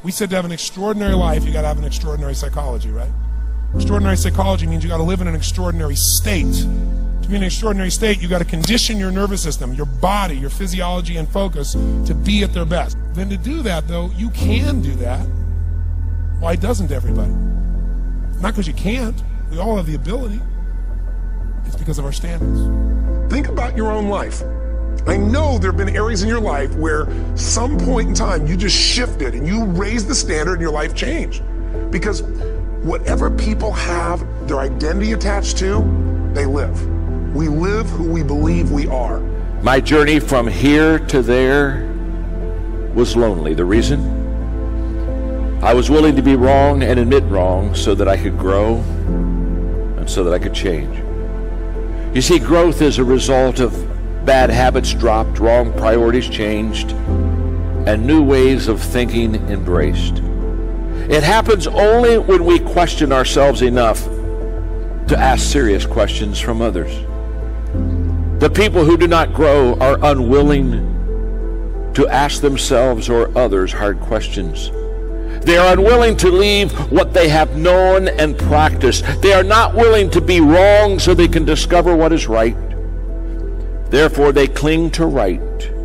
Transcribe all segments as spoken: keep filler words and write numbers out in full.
We said to have an extraordinary life, you got to have an extraordinary psychology, right? Extraordinary psychology means you got to live in an extraordinary state. To be in an extraordinary state, you got to condition your nervous system, your body, your physiology and focus to be at their best. Then to do that, though, you can do that. Why doesn't everybody? Not because you can't. We all have the ability. It's because of our standards. Think about your own life. I know there have been areas in your life where some point in time you just shifted and you raised the standard and your life changed. Because whatever people have their identity attached to, they live. We live who we believe we are. My journey from here to there was lonely. The reason? I was willing to be wrong and admit wrong so that I could grow and so that I could change. You see, growth is a result of bad habits dropped, wrong priorities changed, and new ways of thinking embraced. It happens only when we question ourselves enough to ask serious questions from others. The people who do not grow are unwilling to ask themselves or others hard questions. They are unwilling to leave what they have known and practiced. They are not willing to be wrong so they can discover what is right. Therefore, they cling to right,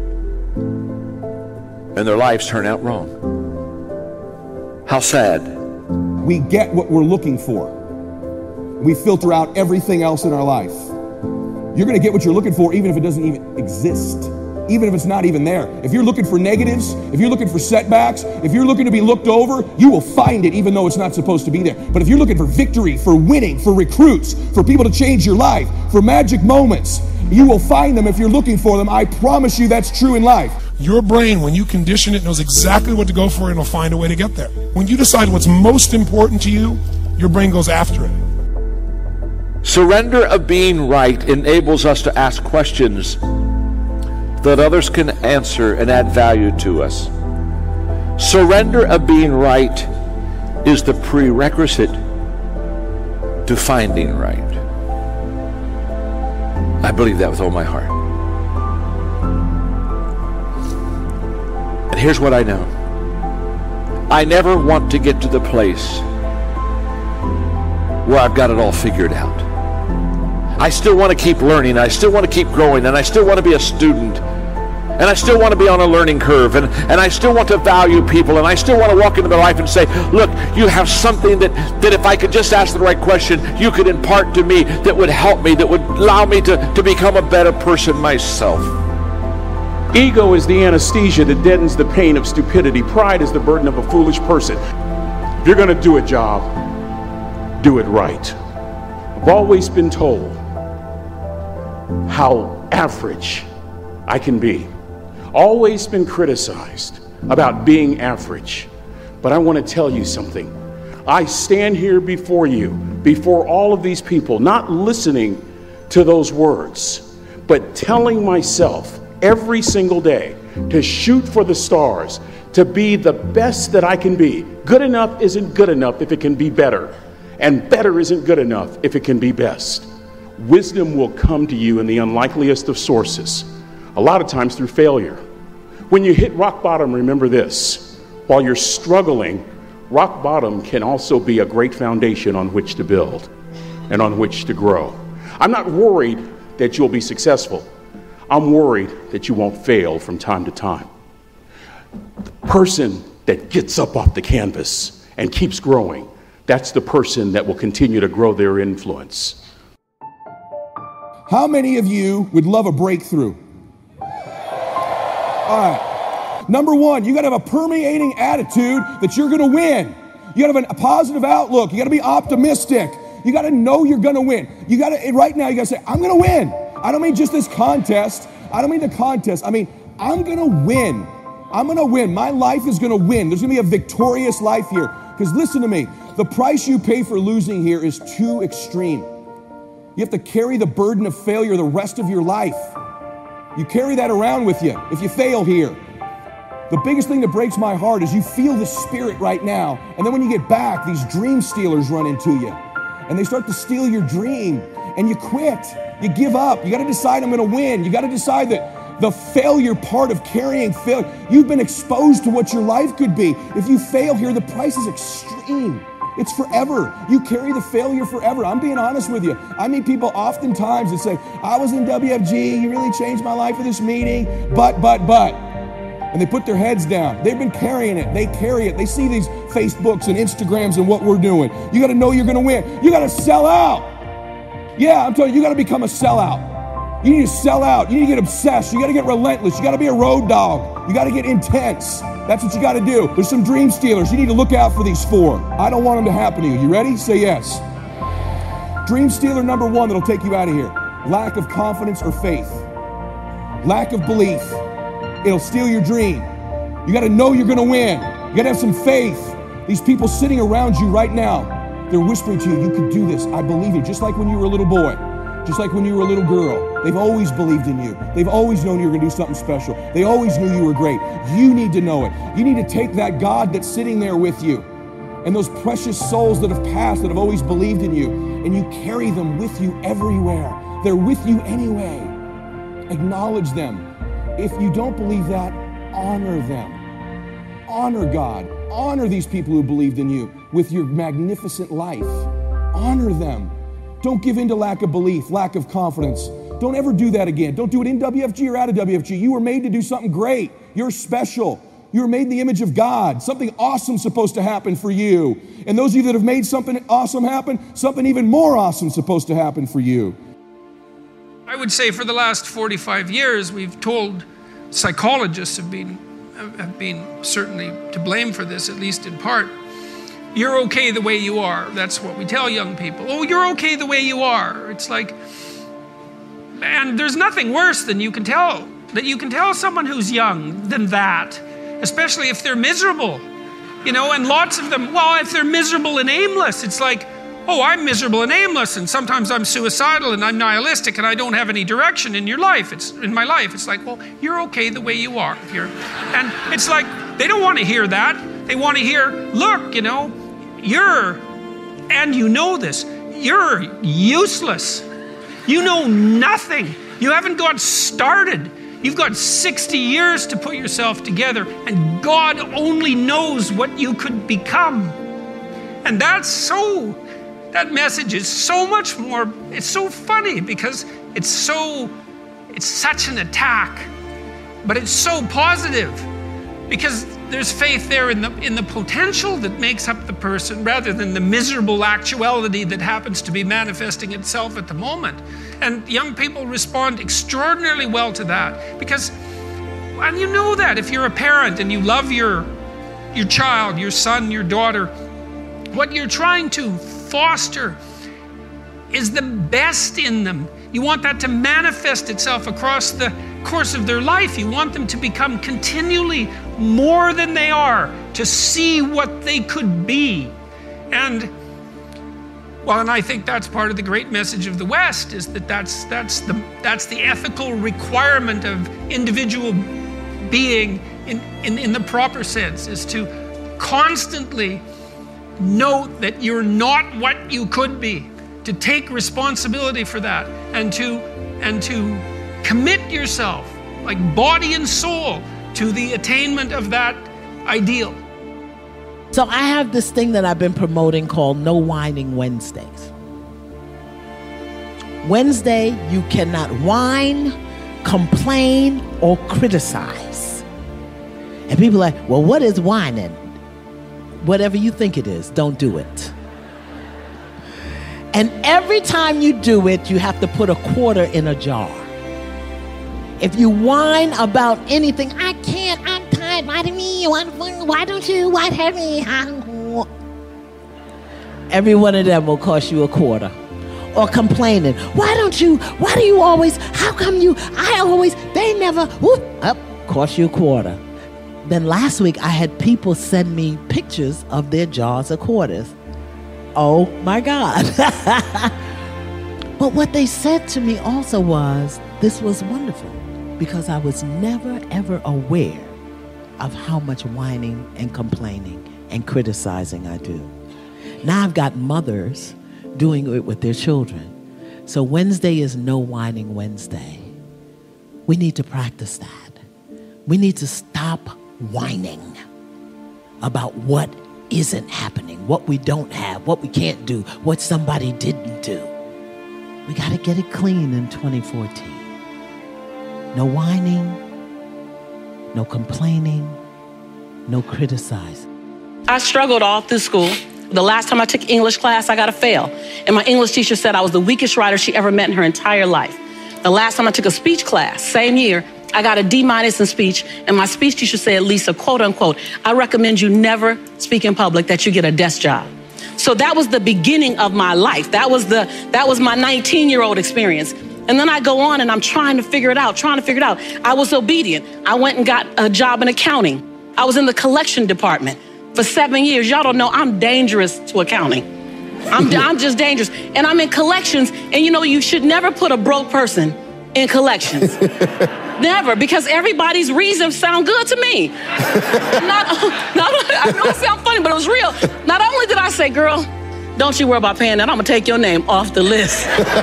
and their lives turn out wrong. How sad. We get what we're looking for. We filter out everything else in our life. You're going to get what you're looking for even if it doesn't even exist, even if it's not even there. If you're looking for negatives, if you're looking for setbacks, if you're looking to be looked over, you will find it even though it's not supposed to be there. But if you're looking for victory, for winning, for recruits, for people to change your life, for magic moments, you will find them if you're looking for them. I promise you that's true in life. Your brain, when you condition it, knows exactly what to go for and will find a way to get there. When you decide what's most important to you, your brain goes after it. Surrender of being right enables us to ask questions that others can answer and add value to us. Surrender of being right is the prerequisite to finding right. I believe that with all my heart. And here's what I know. I never want to get to the place where I've got it all figured out. I still want to keep learning. I still want to keep growing. And I still want to be a student. And I still want to be on a learning curve. And, and I still want to value people. And I still want to walk into their life and say, look, you have something that, that if I could just ask the right question, you could impart to me that would help me, that would allow me to, to become a better person myself. Ego is the anesthesia that deadens the pain of stupidity. Pride is the burden of a foolish person. If you're going to do a job, do it right. I've always been told how average I can be. Always been criticized about being average. But I want to tell you something. I stand here before you, before all of these people, not listening to those words, but telling myself every single day to shoot for the stars, to be the best that I can be. Good enough isn't good enough if it can be better, and better isn't good enough if it can be best. Wisdom will come to you in the unlikeliest of sources, a lot of times through failure. When you hit rock bottom, remember this: while you're struggling, rock bottom can also be a great foundation on which to build and on which to grow. I'm not worried that you'll be successful. I'm worried that you won't fail from time to time. The person that gets up off the canvas and keeps growing, that's the person that will continue to grow their influence. How many of you would love a breakthrough? All right. Number one, you got to have a permeating attitude that you're going to win. You got to have a positive outlook. You got to be optimistic. You got to know you're going to win. You got to, right now, you got to say, I'm going to win. I don't mean just this contest. I don't mean the contest. I mean, I'm going to win. I'm going to win. My life is going to win. There's going to be a victorious life here. Because listen to me, the price you pay for losing here is too extreme. You have to carry the burden of failure the rest of your life. You carry that around with you if you fail here. The biggest thing that breaks my heart is you feel the spirit right now, and then when you get back, these dream stealers run into you, and they start to steal your dream, and you quit. You give up. You got to decide I'm going to win. You got to decide that The failure part of carrying failure. You've been exposed to what your life could be. If you fail here, the price is extreme. It's forever. You carry the failure forever. I'm being honest with you. I meet people oftentimes that say, I was in W F G, you really changed my life for this meeting, but, but, but. And they put their heads down. They've been carrying it. They carry it. They see these Facebooks and Instagrams and what we're doing. You got to know you're going to win. You got to sell out. Yeah, I'm telling you, you got to become a sellout. You need to sell out. You need to get obsessed. You got to get relentless. You got to be a road dog. You got to get intense. That's what you got to do. There's some dream stealers. You need to look out for these four. I don't want them to happen to you. You ready? Say yes. Dream stealer number one that'll take you out of here. Lack of confidence or faith. Lack of belief. It'll steal your dream. You got to know you're going to win. You got to have some faith. These people sitting around you right now, they're whispering to you, you could do this. I believe it. Just like when you were a little boy. Just like when you were a little girl. They've always believed in you. They've always known you were going to do something special. They always knew you were great. You need to know it. You need to take that God that's sitting there with you and those precious souls that have passed, that have always believed in you, and you carry them with you everywhere. They're with you anyway. Acknowledge them. If you don't believe that, honor them. Honor God. Honor these people who believed in you with your magnificent life. Honor them. Don't give in to lack of belief, lack of confidence. Don't ever do that again. Don't do it in W F G or out of W F G. You were made to do something great. You're special. You were made in the image of God. Something awesome's supposed to happen for you. And those of you that have made something awesome happen, something even more awesome's supposed to happen for you. I would say for the last forty-five years, we've told, psychologists have been, have been certainly to blame for this, at least in part. You're okay the way you are. That's what we tell young people. Oh, you're okay the way you are. It's like, and there's nothing worse than you can tell, that you can tell someone who's young than that, especially if they're miserable, you know, and lots of them, well, if they're miserable and aimless, it's like, oh, I'm miserable and aimless, and sometimes I'm suicidal and I'm nihilistic and I don't have any direction in your life. It's in my life. It's like, well, you're okay the way you are. If you're, and it's like, they don't want to hear that. They want to hear, look, you know, you're, and you know this, you're useless. You know nothing. You haven't got started. You've got sixty years to put yourself together, and God only knows what you could become. And that's so, that message is so much more, it's so funny because it's so, it's such an attack, but it's so positive because there's faith there in the in the potential that makes up the person rather than the miserable actuality that happens to be manifesting itself at the moment. And young people respond extraordinarily well to that because, and you know that if you're a parent and you love your your child, your son, your daughter, what you're trying to foster is the best in them. You want that to manifest itself across the course of their life. You want them to become continually more than they are, to see what they could be. And, well, and I think that's part of the great message of the West, is that that's, that's, the, that's the ethical requirement of individual being in, in, in the proper sense, is to constantly note that you're not what you could be, to take responsibility for that, and to and to commit yourself, like body and soul, to the attainment of that ideal. So I have this thing that I've been promoting called No Whining Wednesdays. Wednesday, you cannot whine, complain, or criticize. And people are like, well, what is whining? Whatever you think it is, don't do it. And every time you do it, you have to put a quarter in a jar. If you whine about anything, I can't, I'm tired, why do me, why, why don't you, why have me? Every one of them will cost you a quarter. Or complaining, why don't you, why do you always, how come you, I always, they never, whoop, up, cost you a quarter. Then last week, I had people send me pictures of their jars of quarters. Oh my God. But what they said to me also was, this was wonderful, because I was never, ever aware of how much whining and complaining and criticizing I do. Now I've got mothers doing it with their children. So Wednesday is No Whining Wednesday. We need to practice that. We need to stop whining about what isn't happening, what we don't have, what we can't do, what somebody didn't do. We got to get it clean in twenty fourteen. No whining, no complaining, no criticizing. I struggled all through school. The last time I took English class, I got a fail. And my English teacher said I was the weakest writer she ever met in her entire life. The last time I took a speech class, same year, I got a D minus in speech, and my speech teacher said, Lisa, quote unquote, I recommend you never speak in public, that you get a desk job. So that was the beginning of my life. That was the that was my nineteen-year-old experience. And then I go on and I'm trying to figure it out, trying to figure it out. I was obedient. I went and got a job in accounting. I was in the collection department for seven years. Y'all don't know I'm dangerous to accounting. I'm, I'm just dangerous. And I'm in collections, and you know, you should never put a broke person in collections. Never, because everybody's reasons sound good to me. Not, not, I know it sounds funny, but it was real. Not only did I say, girl, don't you worry about paying that, I'm gonna take your name off the list.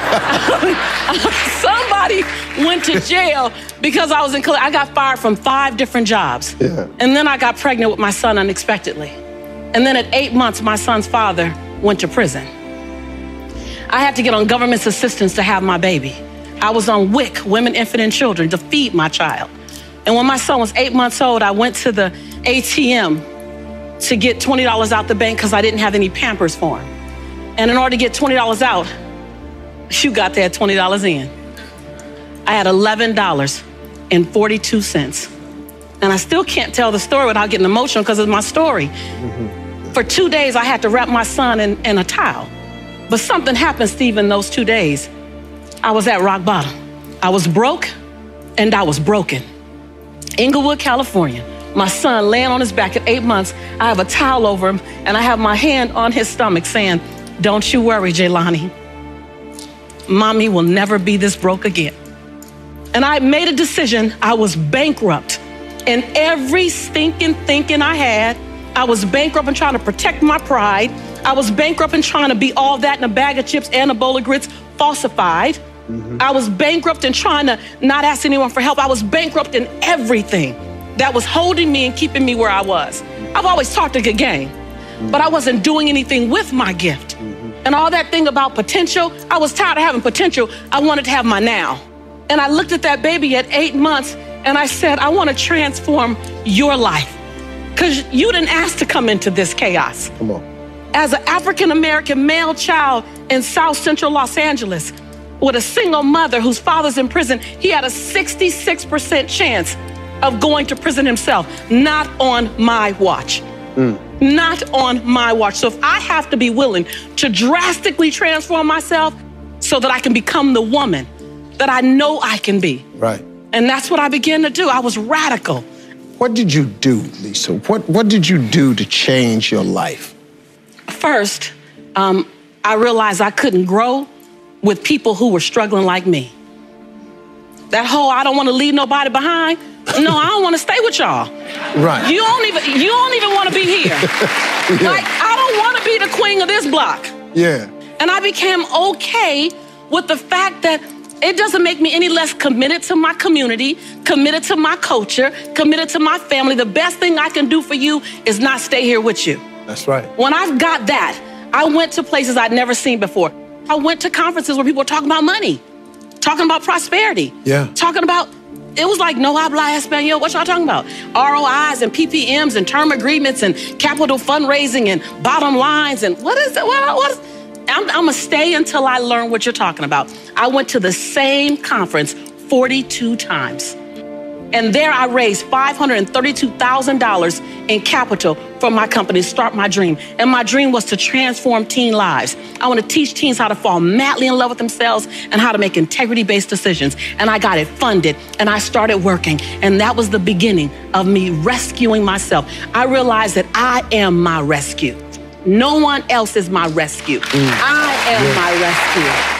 Somebody went to jail because I was in, I got fired from five different jobs. Yeah. And then I got pregnant with my son unexpectedly. And then at eight months, my son's father went to prison. I had to get on government's assistance to have my baby. I was on W I C, Women, Infant, and Children, to feed my child. And when my son was eight months old, I went to the A T M to get twenty dollars out the bank because I didn't have any Pampers for him. And in order to get twenty dollars out, you got that twenty dollars in. I had eleven dollars and forty-two cents. And I still can't tell the story without getting emotional because it's my story. Mm-hmm. For two days, I had to wrap my son in, in a towel. But something happened, Steve, in those two days. I was at rock bottom. I was broke and I was broken. Inglewood, California. My son laying on his back at eight months. I have a towel over him and I have my hand on his stomach saying, don't you worry, Jelani. Mommy will never be this broke again. And I made a decision. I was bankrupt. And every stinking thinking I had, I was bankrupt and trying to protect my pride. I was bankrupt and trying to be all that in a bag of chips and a bowl of grits, falsified. Mm-hmm. I was bankrupt and trying to not ask anyone for help. I was bankrupt in everything that was holding me and keeping me where I was. I've always talked a good game, mm-hmm. but I wasn't doing anything with my gift. Mm-hmm. And all that thing about potential, I was tired of having potential. I wanted to have my now. And I looked at that baby at eight months and I said, I want to transform your life because you didn't ask to come into this chaos. Come on. As an African-American male child in South Central Los Angeles with a single mother whose father's in prison, he had a sixty-six percent chance of going to prison himself. Not on my watch. Mm. Not on my watch. So if I have to be willing to drastically transform myself so that I can become the woman that I know I can be. Right. And that's what I began to do. I was radical. What did you do, Lisa? What, what did you do to change your life? First, um, I realized I couldn't grow with people who were struggling like me. That whole, I don't want to leave nobody behind. No, I don't want to stay with y'all. Right. You don't even, you don't even want to be here. Yeah. Like, I don't want to be the queen of this block. Yeah. And I became okay with the fact that it doesn't make me any less committed to my community, committed to my culture, committed to my family. The best thing I can do for you is not stay here with you. That's right. When I've got that, I went to places I'd never seen before. I went to conferences where people were talking about money, talking about prosperity, yeah, talking about, it was like, no habla español. What y'all talking about? R O Is and P P Ms and term agreements and capital fundraising and bottom lines and what is it? What, what is, I'm, I'm gonna stay until I learn what you're talking about. I went to the same conference forty-two times. And there I raised five hundred thirty-two thousand dollars in capital for my company to start my dream. And my dream was to transform teen lives. I want to teach teens how to fall madly in love with themselves and how to make integrity-based decisions. And I got it funded and I started working. And that was the beginning of me rescuing myself. I realized that I am my rescue. No one else is my rescue. Mm. I am yeah. my rescue.